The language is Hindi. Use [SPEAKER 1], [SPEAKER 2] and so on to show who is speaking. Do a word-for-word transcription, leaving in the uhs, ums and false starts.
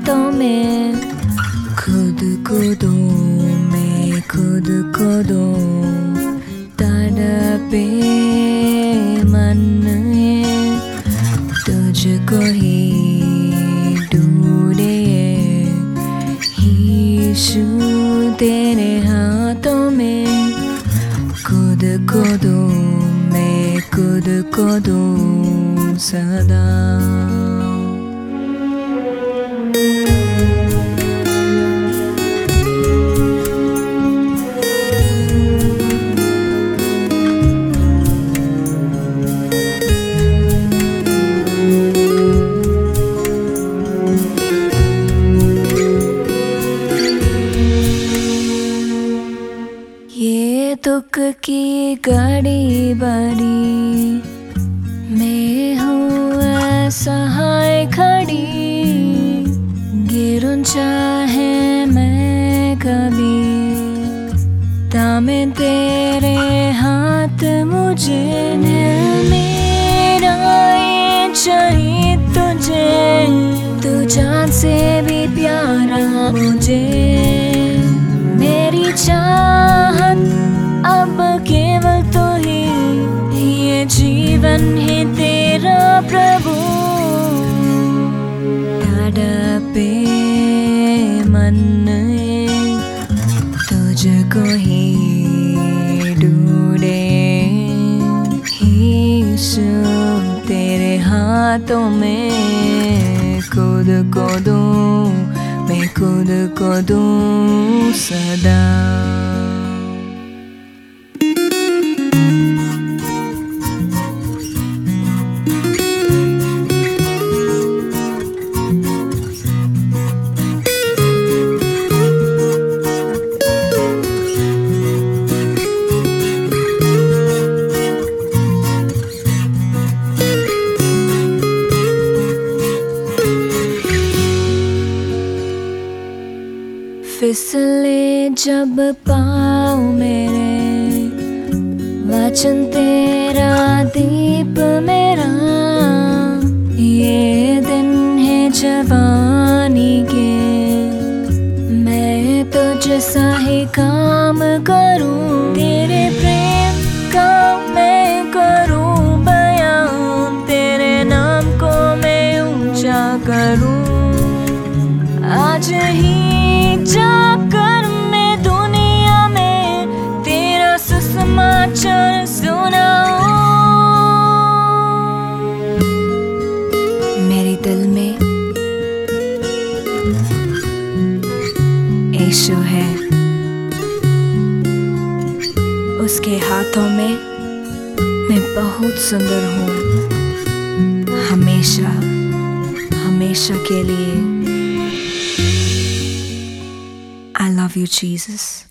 [SPEAKER 1] हाथों में। खुद को दो मैं खुद को दो, तड़पे मन तुझको ही ढूंढे। यीशु तेरे हाथों में, खुद को दो मैं खुद को दो सदा। ये दुख की घड़ी बड़ी, मैं हूँ असहाय खड़ी। गिरूं चाहे मैं कभी, थामे तेरे हाथ मुझे। दिल मेरा ये चाहिए तुझे, तू जान से भी प्यारा मुझे। मेरी चाहत अब केवल तू ही, ये जीवन है तेरा प्रभु। तड़पे मन तुझको ही ढूंढे। यीशु तेरे हाथों में, खुद को दूं मैं खुद को दूं सदा। फिसले जब पाँव मेरे, वचन तेरा दीप मेरा। ये दिन है जवानी के, मैं तुझ सा ही काम करूं। तेरे प्रेम का मैं करूं बयान, तेरे नाम को मैं ऊंचा करूं। आज ही जाकर मैं दुनिया में तेरा सुसमाचार सुनाऊं। मेरे दिल में यीशु है, उसके हाथों में मैं बहुत सुंदर हूँ। हमेशा हमेशा के लिए। I love you, Jesus.